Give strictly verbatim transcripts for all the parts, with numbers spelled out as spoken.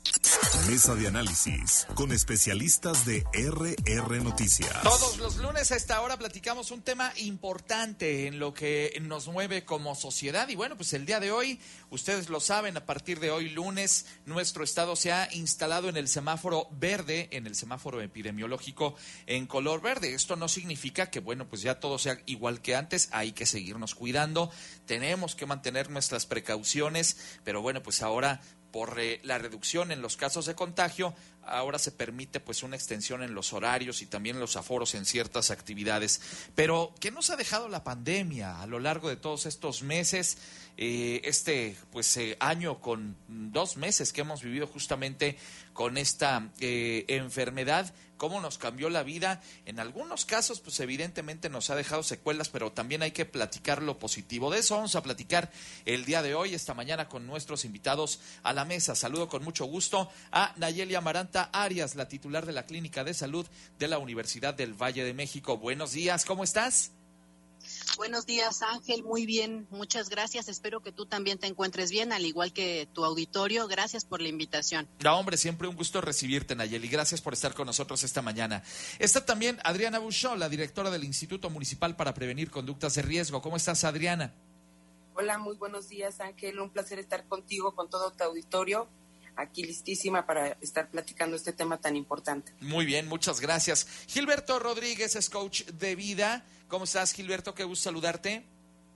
Mesa de análisis con especialistas de R R Noticias. Todos los lunes a esta hora platicamos un tema importante en lo que nos mueve como sociedad. Y bueno, pues el día de hoy, ustedes lo saben, a partir de hoy lunes, nuestro estado se ha instalado en el semáforo verde, en el semáforo epidemiológico en color verde. Esto no significa que, bueno, pues ya todo sea igual que antes. Hay que seguirnos cuidando, tenemos que mantener nuestras precauciones, pero bueno, pues ahora, por eh, la reducción en los casos de contagio, ahora se permite pues una extensión en los horarios y también los aforos en ciertas actividades. Pero, ¿qué nos ha dejado la pandemia a lo largo de todos estos meses? Eh, este pues eh, año con dos meses que hemos vivido justamente con esta eh, enfermedad, cómo nos cambió la vida. En algunos casos pues evidentemente nos ha dejado secuelas, pero también hay que platicar lo positivo. De eso vamos a platicar el día de hoy, esta mañana, con nuestros invitados a la mesa. Saludo con mucho gusto a Nayeli Amaranta Arias, la titular de la Clínica de Salud de la Universidad del Valle de México. Buenos días, ¿cómo estás? Buenos días, Ángel, muy bien, muchas gracias, espero que tú también te encuentres bien, al igual que tu auditorio. Gracias por la invitación. No, hombre, siempre un gusto recibirte, Nayeli, gracias por estar con nosotros esta mañana. Está también Adriana Buchó, la directora del Instituto Municipal para Prevenir Conductas de Riesgo. ¿Cómo estás, Adriana? Hola, muy buenos días, Ángel, un placer estar contigo, con todo tu auditorio. Aquí listísima para estar platicando este tema tan importante. Muy bien, muchas gracias. Gilberto Rodríguez es coach de vida. ¿Cómo estás, Gilberto? Qué gusto saludarte.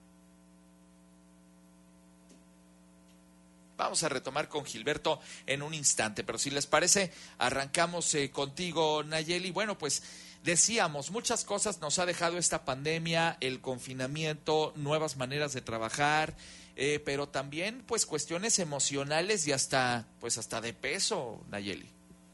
Vamos a retomar con Gilberto en un instante, pero si les parece, arrancamos eh, contigo, Nayeli. Bueno, pues decíamos, muchas cosas nos ha dejado esta pandemia, el confinamiento, nuevas maneras de trabajar, eh, pero también pues cuestiones emocionales y hasta pues hasta de peso, Nayeli.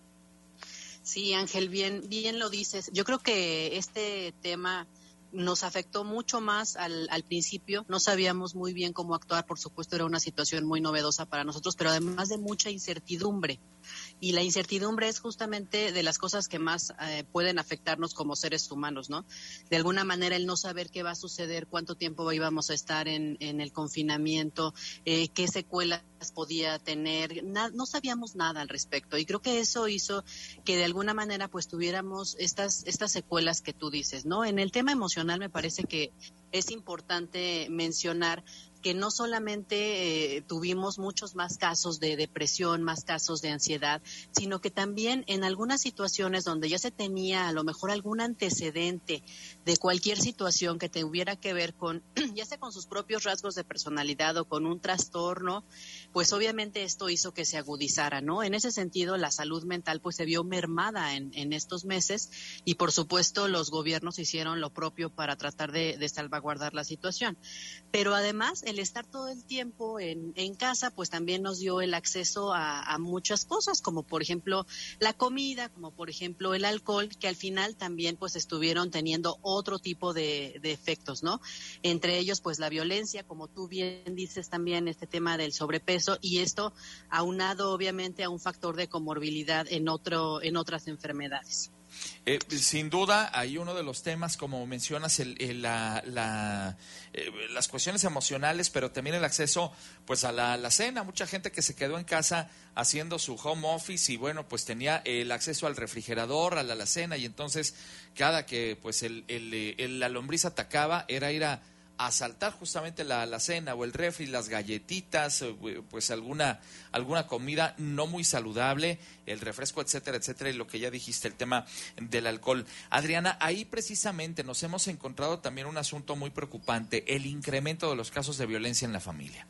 Sí, Ángel, bien, bien lo dices. Yo creo que este tema nos afectó mucho más al, al principio. No sabíamos muy bien cómo actuar, por supuesto era una situación muy novedosa para nosotros, pero además de mucha incertidumbre. Y la incertidumbre es justamente de las cosas que más eh, pueden afectarnos como seres humanos, ¿no? De alguna manera el no saber qué va a suceder, cuánto tiempo íbamos a estar en, en el confinamiento, eh, qué secuelas podía tener, na, no sabíamos nada al respecto. Y creo que eso hizo que de alguna manera pues tuviéramos estas, estas secuelas que tú dices, ¿no? En el tema emocional me parece que es importante mencionar que no solamente eh, tuvimos muchos más casos de depresión, más casos de ansiedad, sino que también en algunas situaciones donde ya se tenía a lo mejor algún antecedente de cualquier situación que tuviera que ver con, ya sea con sus propios rasgos de personalidad o con un trastorno, pues obviamente esto hizo que se agudizara, ¿no? En ese sentido, la salud mental pues se vio mermada en, en estos meses y por supuesto los gobiernos hicieron lo propio para tratar de, de salvaguardar la situación. Pero además, el estar todo el tiempo en, en casa, pues también nos dio el acceso a, a muchas cosas, como por ejemplo la comida, como por ejemplo el alcohol, que al final también pues estuvieron teniendo otro tipo de, de efectos, ¿no? Entre ellos pues la violencia, como tú bien dices también, este tema del sobrepeso, y esto aunado obviamente a un factor de comorbilidad en otro, en otras enfermedades. Eh, sin duda, hay uno de los temas, como mencionas, el, el, la, la, eh, las cuestiones emocionales, pero también el acceso pues a la, la cena. Mucha gente que se quedó en casa haciendo su home office y bueno, pues tenía el acceso al refrigerador, a la alacena, y entonces cada que pues el, el, el, la lombriz atacaba era ir a asaltar justamente la alacena o el refri, las galletitas, pues alguna alguna comida no muy saludable, el refresco, etcétera, etcétera, y lo que ya dijiste, el tema del alcohol. Adriana, ahí precisamente nos hemos encontrado también un asunto muy preocupante, el incremento de los casos de violencia en la familia.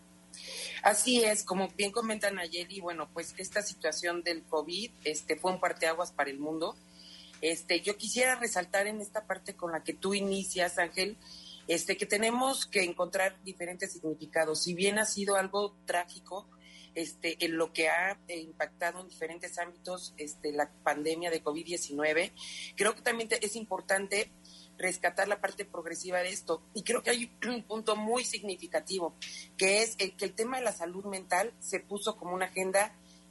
Así es, como bien comentan ayer, y bueno, pues esta situación del COVID este, fue un parteaguas para el mundo. Este, yo quisiera resaltar en esta parte con la que tú inicias, Ángel, Este, que tenemos que encontrar diferentes significados. Si bien ha sido algo trágico, este, en lo que ha eh, impactado en diferentes ámbitos este, la pandemia de COVID diecinueve, creo que también te, es importante rescatar la parte progresiva de esto. Y creo que hay un punto muy significativo, que es el que el tema de la salud mental se puso como una agenda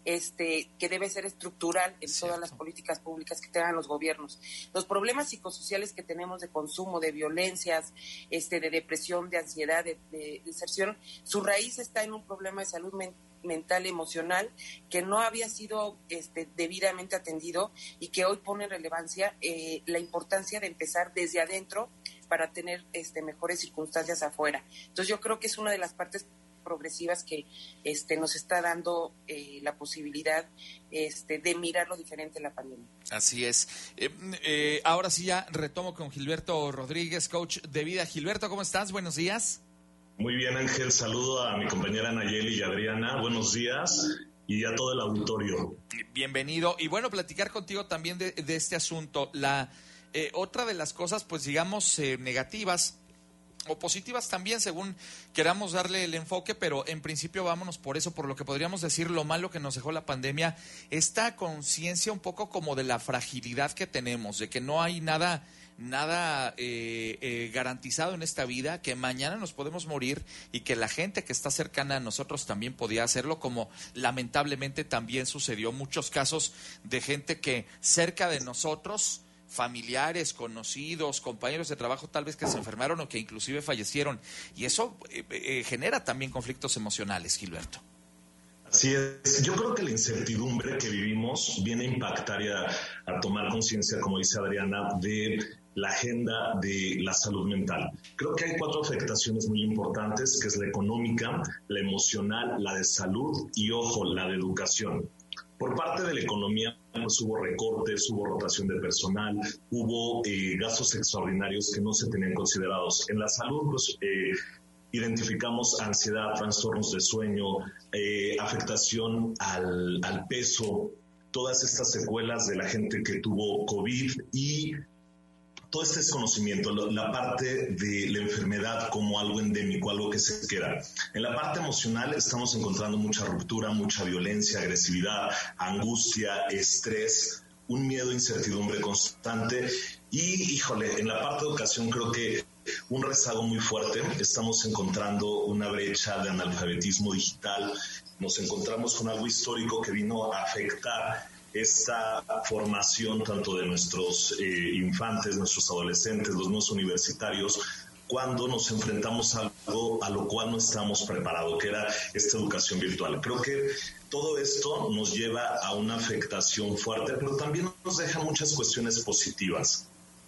este, que debe ser estructural en Cierto. todas las políticas públicas que tengan los gobiernos. Los problemas psicosociales que tenemos de consumo, de violencias, este, de depresión, de ansiedad, de, de deserción, su raíz está en un problema de salud mental mental, emocional, que no había sido este, debidamente atendido y que hoy pone en relevancia eh, la importancia de empezar desde adentro para tener este, mejores circunstancias afuera. Entonces yo creo que es una de las partes progresivas que este, nos está dando eh, la posibilidad este, de mirar lo diferente en la pandemia. Así es. Eh, eh, ahora sí ya retomo con Gilberto Rodríguez, coach de vida. Gilberto, ¿cómo estás? Buenos días. Muy bien, Ángel. Saludo a mi compañera Nayeli y Adriana. Buenos días y a todo el auditorio. Bienvenido. Y bueno, platicar contigo también de, de este asunto. La eh, otra de las cosas, pues digamos, eh, negativas o positivas también, según queramos darle el enfoque, pero en principio vámonos por eso, por lo que podríamos decir lo malo que nos dejó la pandemia, esta conciencia un poco como de la fragilidad que tenemos, de que no hay nada... nada eh, eh, garantizado en esta vida, que mañana nos podemos morir y que la gente que está cercana a nosotros también podía hacerlo, como lamentablemente también sucedió. Muchos casos de gente que cerca de nosotros, familiares, conocidos, compañeros de trabajo tal vez que se enfermaron o que inclusive fallecieron, y eso eh, eh, genera también conflictos emocionales, Gilberto. Así es. Yo creo que la incertidumbre que vivimos viene a impactar y a, a tomar conciencia, como dice Adriana, de la agenda de la salud mental. Creo que hay cuatro afectaciones muy importantes, que es la económica, la emocional, la de salud y, ojo, la de educación. Por parte de la economía, pues, hubo recortes, hubo rotación de personal, hubo eh, gastos extraordinarios que no se tenían considerados. En la salud, pues, eh, identificamos ansiedad, trastornos de sueño, eh, afectación al, al peso, todas estas secuelas de la gente que tuvo COVID y todo este desconocimiento, la parte de la enfermedad como algo endémico, algo que se queda. En la parte emocional estamos encontrando mucha ruptura, mucha violencia, agresividad, angustia, estrés, un miedo, incertidumbre constante y, híjole, en la parte de educación creo que un rezago muy fuerte. Estamos encontrando una brecha de analfabetismo digital, nos encontramos con algo histórico que vino a afectar esta formación tanto de nuestros eh, infantes, nuestros adolescentes, los nuevos universitarios, cuando nos enfrentamos a algo a lo cual no estábamos preparados, que era esta educación virtual. Creo que todo esto nos lleva a una afectación fuerte, pero también nos deja muchas cuestiones positivas.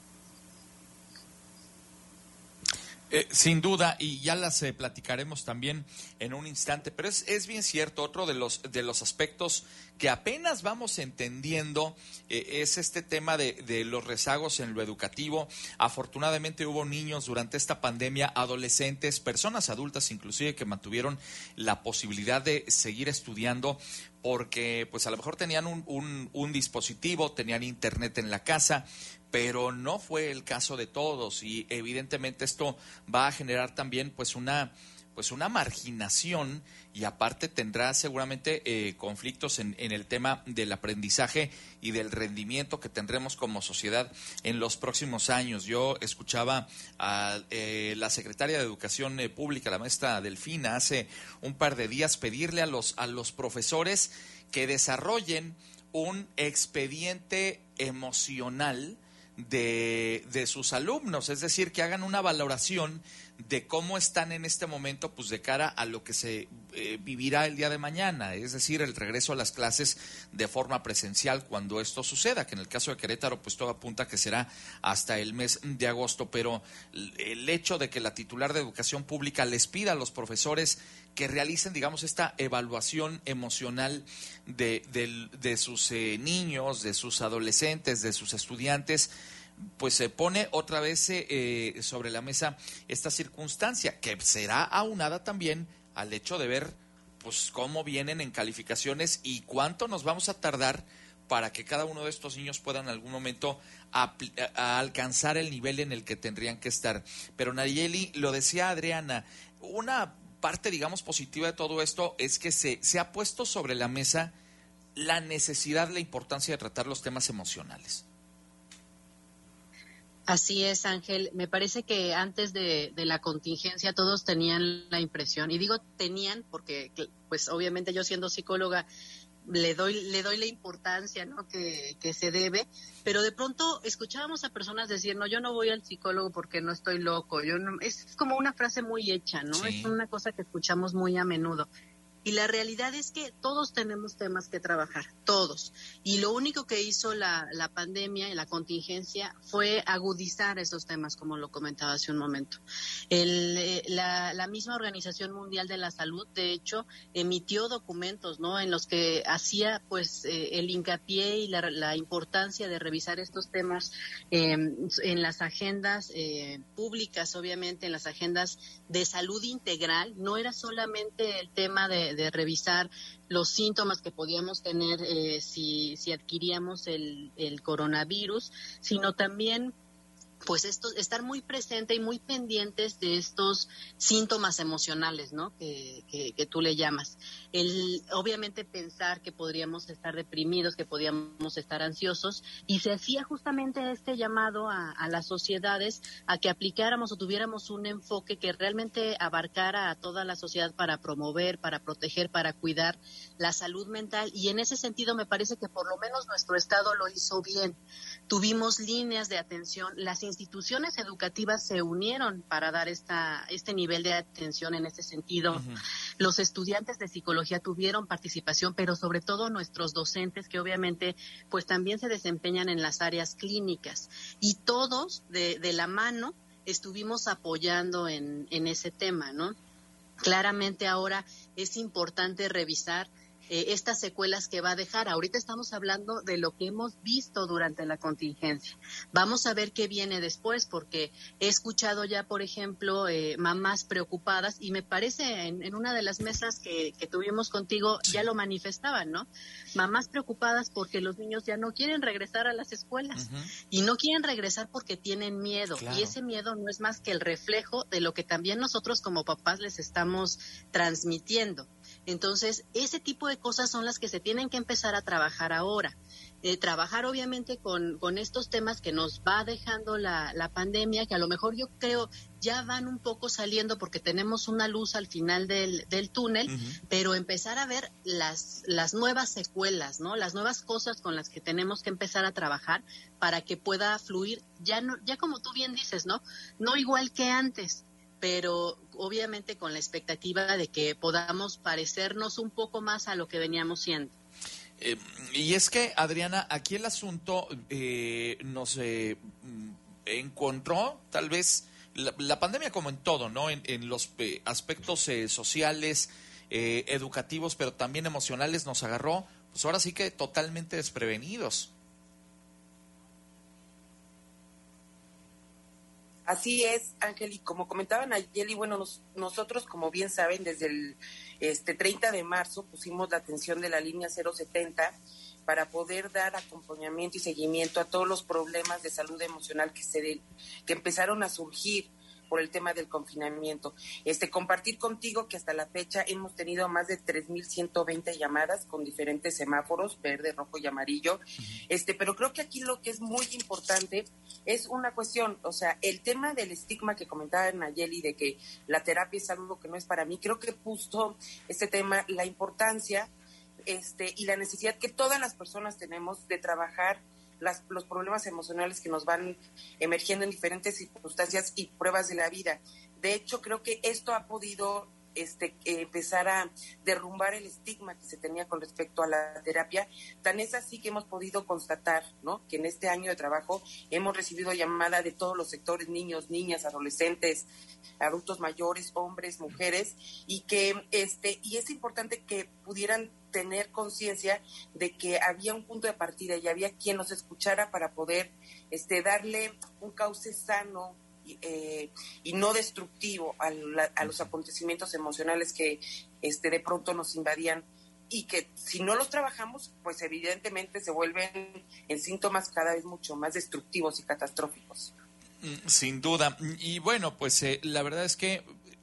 Eh, sin duda, y ya las eh, platicaremos también en un instante, pero es, es bien cierto, otro de los, de los aspectos que apenas vamos entendiendo eh, es este tema de, de los rezagos en lo educativo. Afortunadamente hubo niños durante esta pandemia, adolescentes, personas adultas inclusive, que mantuvieron la posibilidad de seguir estudiando porque pues a lo mejor tenían un, un, un dispositivo, tenían internet en la casa, pero no fue el caso de todos y evidentemente esto va a generar también pues una pues una marginación y aparte tendrá seguramente eh, conflictos en, en el tema del aprendizaje y del rendimiento que tendremos como sociedad en los próximos años. Yo escuchaba a eh, la secretaria de Educación eh, Pública, la maestra Delfina, hace un par de días pedirle a los, a los profesores que desarrollen un expediente emocional de, de sus alumnos, es decir, que hagan una valoración de cómo están en este momento, pues de cara a lo que se eh, vivirá el día de mañana, es decir, el regreso a las clases de forma presencial cuando esto suceda, que en el caso de Querétaro, pues todo apunta que será hasta el mes de agosto, pero el hecho de que la titular de Educación Pública les pida a los profesores que realicen, digamos, esta evaluación emocional de, de, de sus eh, niños, de sus adolescentes, de sus estudiantes, pues se pone otra vez eh, sobre la mesa esta circunstancia, que será aunada también al hecho de ver pues cómo vienen en calificaciones y cuánto nos vamos a tardar para que cada uno de estos niños pueda en algún momento a, a alcanzar el nivel en el que tendrían que estar. Pero Nayeli, lo decía Adriana, una parte, digamos, positiva de todo esto es que se, se ha puesto sobre la mesa la necesidad, la importancia de tratar los temas emocionales. Así es, Ángel. Me parece que antes de, de la contingencia todos tenían la impresión, y digo tenían porque, pues obviamente yo siendo psicóloga le doy le doy la importancia, ¿no? que, que se debe, pero de pronto escuchábamos a personas decir, no, yo no voy al psicólogo porque no estoy loco, yo no, es como una frase muy hecha, ¿no? Sí. Es una cosa que escuchamos muy a menudo. Y la realidad es que todos tenemos temas que trabajar, todos. Y lo único que hizo la, la pandemia y la contingencia fue agudizar esos temas, como lo comentaba hace un momento. El, la, la misma Organización Mundial de la Salud, de hecho, emitió documentos, ¿no?, en los que hacía pues eh, el hincapié y la, la importancia de revisar estos temas eh, en las agendas eh, públicas, obviamente, en las agendas de salud integral. No era solamente el tema de de revisar los síntomas que podíamos tener eh, si, si adquiríamos el, el coronavirus, sino también pues esto, estar muy presente y muy pendientes de estos síntomas emocionales, ¿no?, que, que, que tú le llamas. El, obviamente pensar que podríamos estar deprimidos, que podríamos estar ansiosos, y se hacía justamente este llamado a, a las sociedades a que aplicáramos o tuviéramos un enfoque que realmente abarcara a toda la sociedad para promover, para proteger, para cuidar la salud mental, y en ese sentido me parece que por lo menos nuestro estado lo hizo bien. Tuvimos líneas de atención, las instituciones educativas se unieron para dar esta este nivel de atención en ese sentido. Uh-huh. Los estudiantes de psicología tuvieron participación, pero sobre todo nuestros docentes, que obviamente pues también se desempeñan en las áreas clínicas, y todos de, de la mano estuvimos apoyando en, en ese tema, ¿no? Claramente ahora es importante revisar Eh, estas secuelas que va a dejar. Ahorita estamos hablando de lo que hemos visto durante la contingencia. Vamos a ver qué viene después, porque he escuchado ya, por ejemplo, eh, mamás preocupadas, y me parece en, en una de las mesas que, que tuvimos contigo ya lo manifestaban, ¿no? Mamás preocupadas porque los niños ya no quieren regresar a las escuelas. Uh-huh. Y no quieren regresar porque tienen miedo. Claro. Y ese miedo no es más que el reflejo de lo que también nosotros como papás les estamos transmitiendo. Entonces, ese tipo de cosas son las que se tienen que empezar a trabajar ahora. Eh, trabajar obviamente con, con estos temas que nos va dejando la, la pandemia, que a lo mejor yo creo ya van un poco saliendo porque tenemos una luz al final del, del túnel, uh-huh. pero empezar a ver las, las nuevas secuelas, ¿no? Las nuevas cosas con las que tenemos que empezar a trabajar para que pueda fluir, ya no, ya como tú bien dices, ¿no? No igual que antes, pero obviamente con la expectativa de que podamos parecernos un poco más a lo que veníamos siendo. Eh, y es que, Adriana, aquí el asunto eh, nos eh, encontró tal vez la, la pandemia como en todo, ¿no? En, en los eh, aspectos eh, sociales, eh, educativos, pero también emocionales, nos agarró, pues ahora sí que totalmente desprevenidos. Así es, Ángel, y como comentaban ayer, y bueno, nos, nosotros, como bien saben, desde el este treinta de marzo pusimos la atención de la línea cero setenta para poder dar acompañamiento y seguimiento a todos los problemas de salud emocional que se de, que empezaron a surgir por el tema del confinamiento. Este, compartir contigo que hasta la fecha hemos tenido más de tres mil ciento veinte llamadas con diferentes semáforos, verde, rojo y amarillo. Este, pero creo que aquí lo que es muy importante es una cuestión, o sea, el tema del estigma que comentaba Nayeli, de que la terapia es algo que no es para mí, creo que puso este tema, la importancia este, y la necesidad que todas las personas tenemos de trabajar Las, los problemas emocionales que nos van emergiendo en diferentes circunstancias y pruebas de la vida. De hecho, creo que esto ha podido este, eh, empezar a derrumbar el estigma que se tenía con respecto a la terapia. Tan es así que hemos podido constatar, ¿no?, que en este año de trabajo hemos recibido llamada de todos los sectores, niños, niñas, adolescentes, adultos mayores, hombres, mujeres, y que este y es importante que pudieran tener conciencia de que había un punto de partida y había quien nos escuchara para poder este darle un cauce sano eh, y no destructivo a, la, a los acontecimientos emocionales que este de pronto nos invadían, y que si no los trabajamos, pues evidentemente se vuelven en síntomas cada vez mucho más destructivos y catastróficos. Sin duda. Y bueno, pues eh, la verdad es que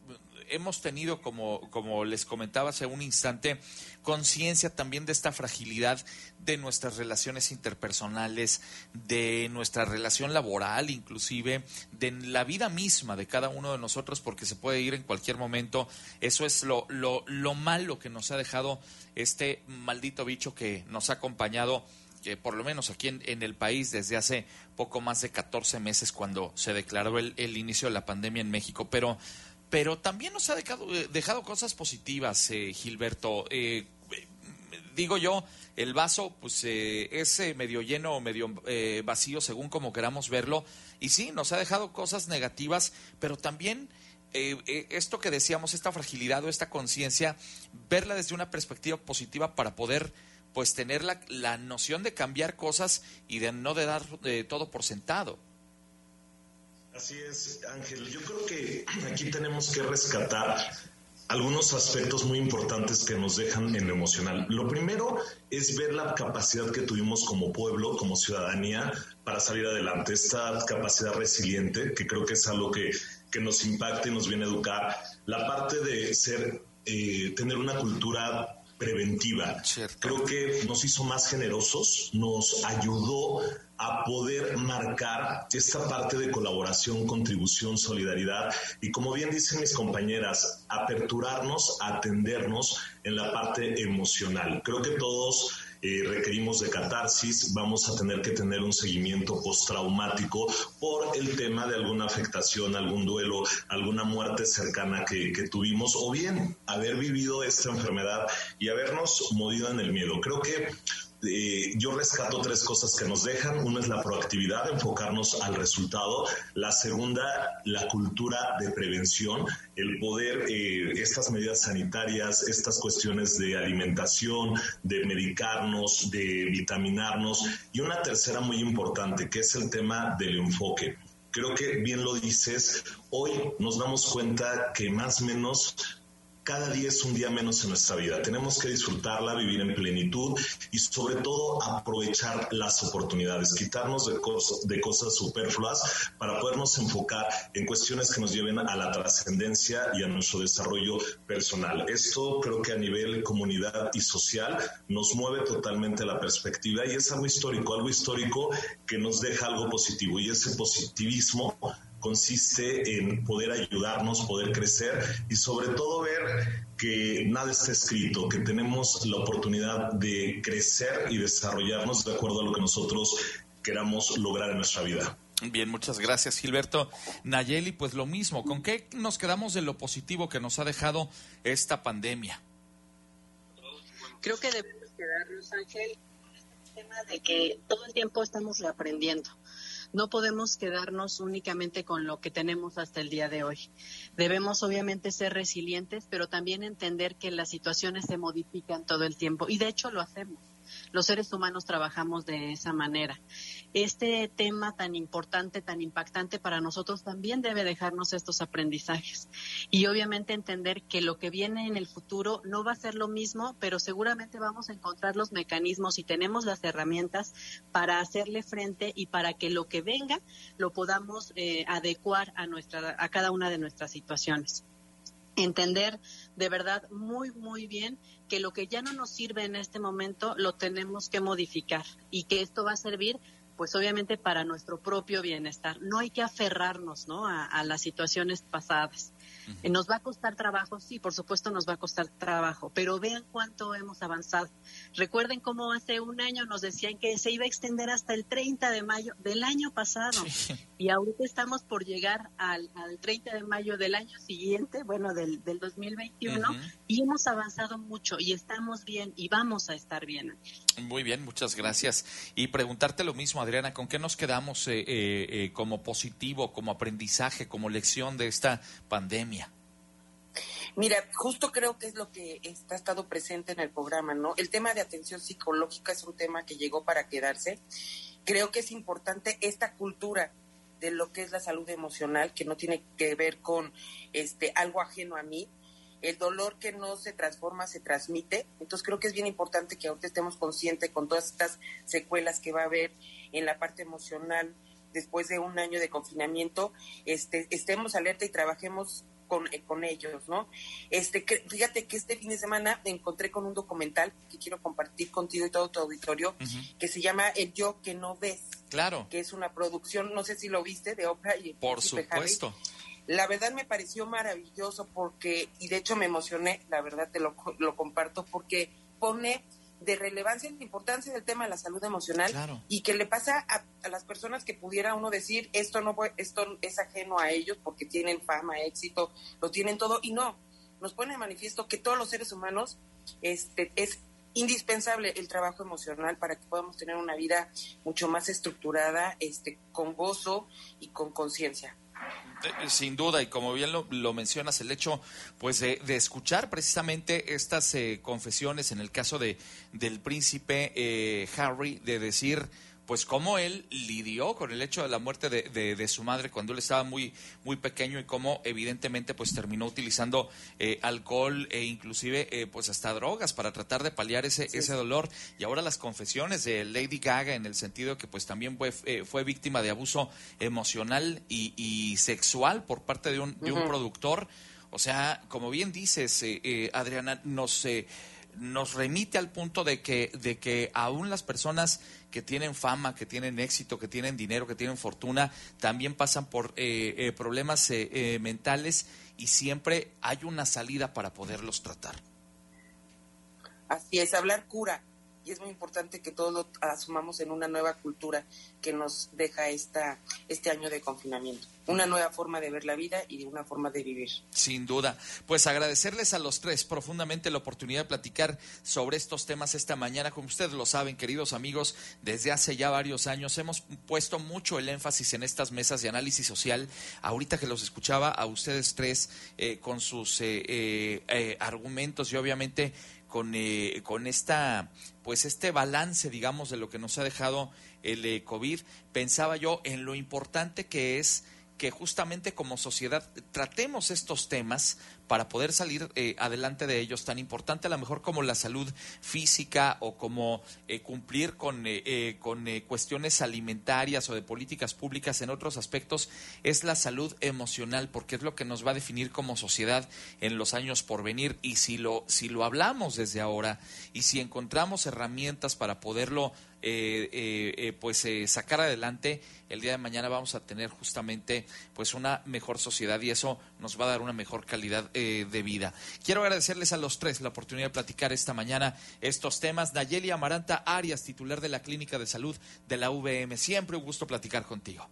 hemos tenido, como, como les comentaba hace un instante, conciencia también de esta fragilidad de nuestras relaciones interpersonales, de nuestra relación laboral, inclusive de la vida misma de cada uno de nosotros, porque se puede ir en cualquier momento. Eso es lo, lo, lo malo que nos ha dejado este maldito bicho que nos ha acompañado, que por lo menos aquí en, en el país desde hace poco más de catorce meses, cuando se declaró el, el inicio de la pandemia en México. Pero, pero también nos ha dejado, dejado cosas positivas, eh, Gilberto. Eh, digo yo, el vaso pues eh, es eh, medio lleno o medio eh, vacío, según como queramos verlo. Y sí, nos ha dejado cosas negativas, pero también eh, eh, esto que decíamos, esta fragilidad o esta conciencia, verla desde una perspectiva positiva para poder pues tener la, la noción de cambiar cosas y de no de dar eh, todo por sentado. Así es, Ángel. Yo creo que aquí tenemos que rescatar algunos aspectos muy importantes que nos dejan en lo emocional. Lo primero es ver la capacidad que tuvimos como pueblo, como ciudadanía, para salir adelante. Esta capacidad resiliente, que creo que es algo que, que nos impacta y nos viene a educar. La parte de ser, eh, tener una cultura preventiva. Cierto. Creo que nos hizo más generosos, nos ayudó a poder marcar esta parte de colaboración, contribución, solidaridad y, como bien dicen mis compañeras, aperturarnos, atendernos en la parte emocional. Creo que todos eh, requerimos de catarsis, vamos a tener que tener un seguimiento postraumático por el tema de alguna afectación, algún duelo, alguna muerte cercana que, que tuvimos, o bien haber vivido esta enfermedad y habernos movido en el miedo. Creo que Eh, yo rescato tres cosas que nos dejan. Una es la proactividad, enfocarnos al resultado. La segunda, la cultura de prevención, el poder, eh, estas medidas sanitarias, estas cuestiones de alimentación, de medicarnos, de vitaminarnos. Y una tercera muy importante, que es el tema del enfoque. Creo que bien lo dices, hoy nos damos cuenta que más o menos cada día es un día menos en nuestra vida. Tenemos que disfrutarla, vivir en plenitud y sobre todo aprovechar las oportunidades, quitarnos de, cos- de cosas superfluas para podernos enfocar en cuestiones que nos lleven a la trascendencia y a nuestro desarrollo personal. Esto creo que a nivel comunidad y social nos mueve totalmente la perspectiva y es algo histórico, algo histórico que nos deja algo positivo, y ese positivismo consiste en poder ayudarnos, poder crecer y sobre todo ver que nada está escrito, que tenemos la oportunidad de crecer y desarrollarnos de acuerdo a lo que nosotros queramos lograr en nuestra vida. Bien, muchas gracias, Gilberto. Nayeli, pues lo mismo, ¿con qué nos quedamos de lo positivo que nos ha dejado esta pandemia? Creo que debemos quedarnos, Ángel, con este tema de que todo el tiempo estamos reaprendiendo. No podemos quedarnos únicamente con lo que tenemos hasta el día de hoy. Debemos obviamente ser resilientes, pero también entender que las situaciones se modifican todo el tiempo y de hecho lo hacemos. Los seres humanos trabajamos de esa manera. Este tema tan importante, tan impactante para nosotros también debe dejarnos estos aprendizajes. Y obviamente entender que lo que viene en el futuro no va a ser lo mismo, pero seguramente vamos a encontrar los mecanismos y tenemos las herramientas para hacerle frente y para que lo que venga lo podamos eh, adecuar a, nuestra, a cada una de nuestras situaciones. Entender de verdad muy, muy bien que lo que ya no nos sirve en este momento lo tenemos que modificar y que esto va a servir pues obviamente para nuestro propio bienestar. No hay que aferrarnos, ¿no?, a, a las situaciones pasadas. Uh-huh. ¿Nos va a costar trabajo? Sí, por supuesto nos va a costar trabajo, pero vean cuánto hemos avanzado. Recuerden cómo hace un año nos decían que se iba a extender hasta el treinta de mayo del año pasado. Sí. Y ahorita estamos por llegar al, al treinta de mayo del año siguiente, bueno, del, del dos mil veintiuno, uh-huh. y hemos avanzado mucho y estamos bien y vamos a estar bien. Muy bien, muchas gracias. Y preguntarte lo mismo, Adriana, ¿con qué nos quedamos eh, eh, eh, como positivo, como aprendizaje, como lección de esta pandemia? Mira, justo creo que es lo que está estado presente en el programa, ¿no? El tema de atención psicológica es un tema que llegó para quedarse. Creo que es importante esta cultura de lo que es la salud emocional, que no tiene que ver con este algo ajeno a mí. El dolor que no se transforma, se transmite. Entonces creo que es bien importante que ahorita estemos conscientes con todas estas secuelas que va a haber en la parte emocional después de un año de confinamiento. Este, estemos alerta y trabajemos con, eh, con ellos, ¿no? Este, que, fíjate que este fin de semana me encontré con un documental que quiero compartir contigo y todo tu auditorio, uh-huh. que se llama El Yo que no ves. Claro. Que es una producción, no sé si lo viste, de Oprah y Por supuesto. Harry. La verdad me pareció maravilloso porque, y de hecho me emocioné, la verdad te lo, lo comparto, porque pone de relevancia la importancia del tema de la salud emocional, claro. y que le pasa a, a las personas que pudiera uno decir esto no esto es ajeno a ellos porque tienen fama, éxito, lo tienen todo, y no, nos pone de manifiesto que todos los seres humanos este es indispensable el trabajo emocional para que podamos tener una vida mucho más estructurada, este con gozo y con conciencia. Sin duda, y como bien lo, lo mencionas, el hecho pues de, de escuchar precisamente estas eh, confesiones en el caso de del príncipe eh, Harry, de decir pues cómo él lidió con el hecho de la muerte de, de, de su madre cuando él estaba muy muy pequeño, y cómo evidentemente pues terminó utilizando eh, alcohol e inclusive eh, pues hasta drogas para tratar de paliar ese sí. ese dolor. Y ahora las confesiones de Lady Gaga, en el sentido que pues también fue eh, fue víctima de abuso emocional y, y sexual por parte de un, de un uh-huh. productor. O sea, como bien dices, eh, eh, Adriana, nos eh, nos remite al punto de que de que aún las personas que tienen fama, que tienen éxito, que tienen dinero, que tienen fortuna, también pasan por eh, eh, problemas eh, eh, mentales, y siempre hay una salida para poderlos tratar. Así es, hablar cura, y es muy importante que todos lo asumamos en una nueva cultura que nos deja esta este año de confinamiento. Una nueva forma de ver la vida y de una forma de vivir. Sin duda. Pues agradecerles a los tres profundamente la oportunidad de platicar sobre estos temas esta mañana. Como ustedes lo saben, queridos amigos, desde hace ya varios años hemos puesto mucho el énfasis en estas mesas de análisis social. Ahorita que los escuchaba a ustedes tres eh, con sus eh, eh, eh, argumentos, y obviamente con eh, con esta pues este balance, digamos, de lo que nos ha dejado el eh, COVID, pensaba yo en lo importante que es que justamente como sociedad tratemos estos temas para poder salir eh, adelante de ellos, tan importante a lo mejor como la salud física, o como eh, cumplir con, eh, eh, con eh, cuestiones alimentarias o de políticas públicas en otros aspectos, es la salud emocional, porque es lo que nos va a definir como sociedad en los años por venir. Y si lo, si lo hablamos desde ahora, y si encontramos herramientas para poderlo Eh, eh, eh, pues eh, sacar adelante, el día de mañana vamos a tener justamente pues una mejor sociedad, y eso nos va a dar una mejor calidad eh, de vida. Quiero agradecerles a los tres la oportunidad de platicar esta mañana estos temas. Nayeli Amaranta Arias, titular de la Clínica de Salud de la U V M, siempre un gusto platicar contigo.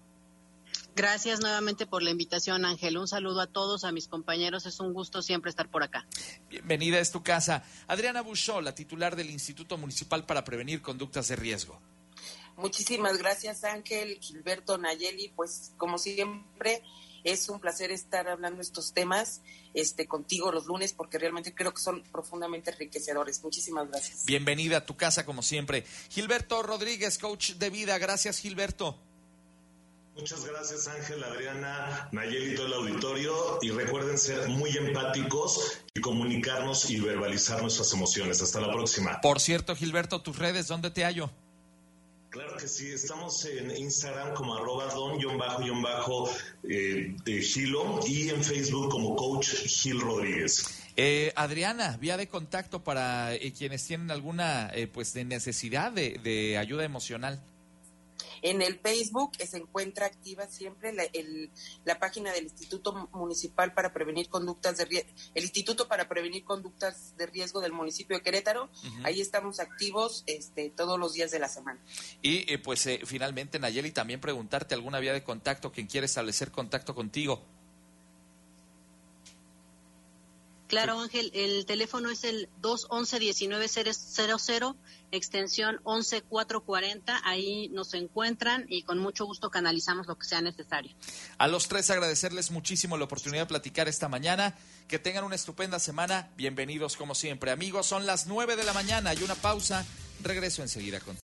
Gracias nuevamente por la invitación, Ángel. Un saludo a todos, a mis compañeros. Es un gusto siempre estar por acá. Bienvenida, es tu casa. Adriana Buchó, la titular del Instituto Municipal para Prevenir Conductas de Riesgo. Muchísimas gracias, Ángel, Gilberto, Nayeli. Pues como siempre, es un placer estar hablando estos temas este contigo los lunes, porque realmente creo que son profundamente enriquecedores. Muchísimas gracias. Bienvenida a tu casa, como siempre. Gilberto Rodríguez, coach de vida. Gracias, Gilberto. Muchas gracias, Ángel, Adriana, Nayeli, todo el auditorio, y recuerden ser muy empáticos y comunicarnos y verbalizar nuestras emociones. Hasta la próxima. Por cierto, Gilberto, tus redes, ¿dónde te hallo? Claro que sí, estamos en Instagram como arroba don-bajo-bajo eh, de Gilo, y en Facebook como Coach Gil Rodríguez. Eh, Adriana, vía de contacto para eh, quienes tienen alguna eh, pues de necesidad de, de ayuda emocional. En el Facebook se encuentra activa siempre la, el, la página del Instituto Municipal para Prevenir Conductas de Riesgo, el Instituto para Prevenir Conductas de Riesgo del municipio de Querétaro. Uh-huh. Ahí estamos activos este, todos los días de la semana. Y eh, pues eh, finalmente, Nayeli, también preguntarte alguna vía de contacto, quien quiere establecer contacto contigo. Claro, Ángel, el teléfono es el dos once, diecinueve cero cero, extensión once cuatrocientos cuarenta. Ahí nos encuentran y con mucho gusto canalizamos lo que sea necesario. A los tres agradecerles muchísimo la oportunidad de platicar esta mañana. Que tengan una estupenda semana. Bienvenidos como siempre, amigos. Son las nueve de la mañana y una pausa. Regreso enseguida con